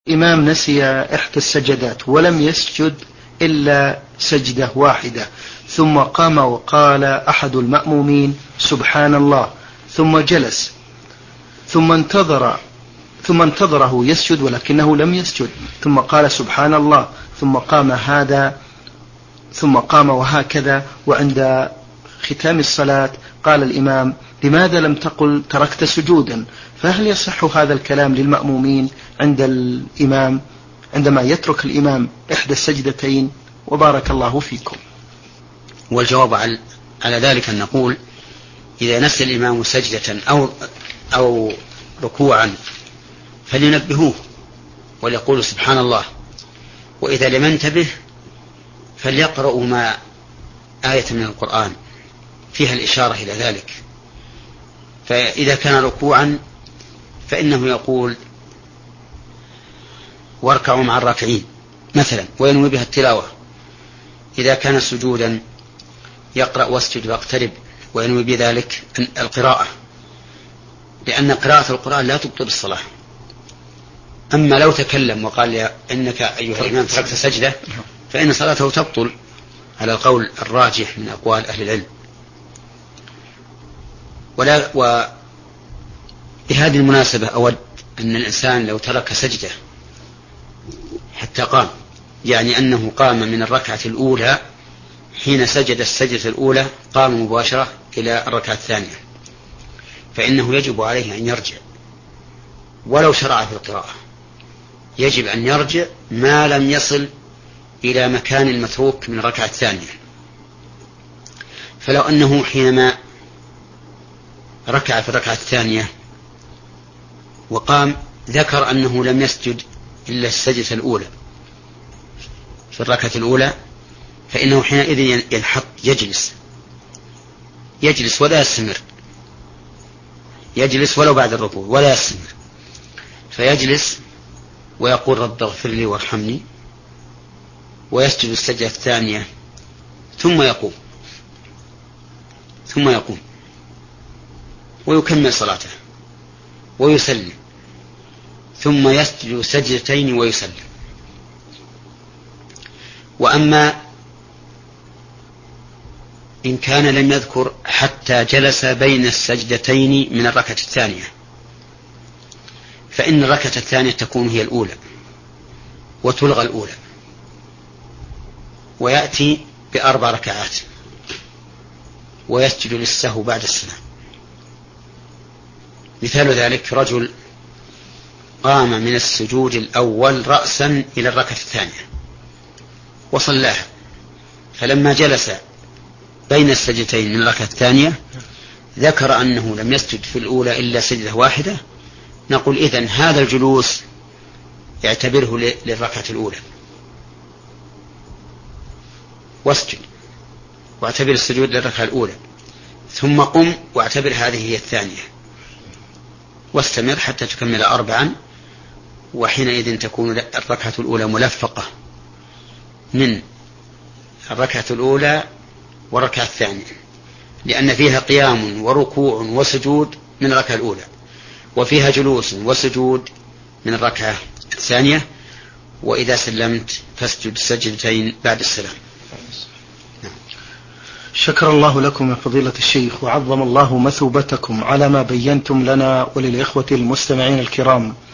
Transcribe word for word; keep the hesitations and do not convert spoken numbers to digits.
إمام نسي إحدى السجدات ولم يسجد إلا سجدة واحدة، ثم قام وقال أحد المأمومين سبحان الله، ثم جلس، ثم انتظر ثم انتظره يسجد ولكنه لم يسجد، ثم قال سبحان الله، ثم قام هذا ثم قام وهكذا، وعند ختام الصلاة قال الإمام لماذا لم تقل تركت سجودا؟ فهل يصح هذا الكلام للمأمومين عند الإمام عندما يترك الإمام إحدى السجدتين؟ وبارك الله فيكم. والجواب على ذلك أن نقول إذا نسي الإمام سجدة أو, أو ركوعا فلينبهوه وليقولوا سبحان الله، وإذا لم ينتبه فليقرأوا ما آية من القرآن فيها الإشارة إلى ذلك. فإذا كان ركوعا فإنه يقول واركعوا مع الراكعين مثلا وينوي بها التلاوة. إذا كان سجودا يقرأ واسجد واقترب وينوي بذلك القراءة، لأن قراءة القرآن لا تبطل الصلاة. أما لو تكلم وقال يا إنك أيها الإمام تركت سجدة فإن صلاته تبطل على القول الراجح من أقوال أهل العلم. ولا وبهذه المناسبة أود أن الإنسان لو ترك سجدة حتى قام، يعني أنه قام من الركعة الأولى، حين سجد السجدة الأولى قام مباشرة إلى الركعة الثانية، فإنه يجب عليه أن يرجع ولو شرع في القراءة، يجب أن يرجع ما لم يصل إلى مكان المتروك من الركعة الثانية. فلو أنه حينما ركع في الركعة الثانية وقام ذكر أنه لم يسجد إلا السجدة الأولى في الركعة الأولى، فإنه حينئذ ينحط يجلس يجلس ولا يستمر، يجلس ولو بعد الركوع ولا يستمر، فيجلس ويقول رب اغفر لي وارحمني، ويسجد السجدة الثانية ثم يقوم ثم يقوم ويكمل صلاته ويسلم، ثم يسجد سجدتين ويسلم. وأما إن كان لم يذكر حتى جلس بين السجدتين من الركعة الثانية فإن الركعة الثانية تكون هي الأولى وتلغى الأولى، ويأتي بأربع ركعات ويسجد للسهو بعد السلام. مثال ذلك رجل قام من السجود الأول رأسا إلى الركعة الثانية وصلاها، فلما جلس بين السجدتين من الركعة الثانية ذكر أنه لم يسجد في الأولى إلا سجدة واحدة، نقول إذن هذا الجلوس يعتبره للركعة الأولى واسجد واعتبر السجود للركعة الأولى، ثم قم واعتبر هذه هي الثانية، واستمر حتى تكمل أربعا، وحينئذ تكون الركعة الأولى ملفقة من الركعة الأولى والركعة الثانية، لأن فيها قيام وركوع وسجود من الركعة الأولى، وفيها جلوس وسجود من الركعة الثانية، وإذا سلمت فاسجد سجدتين بعد السلام. شكر الله لكم يا فضيلة الشيخ، وعظم الله مثوبتكم على ما بينتم لنا وللإخوة المستمعين الكرام.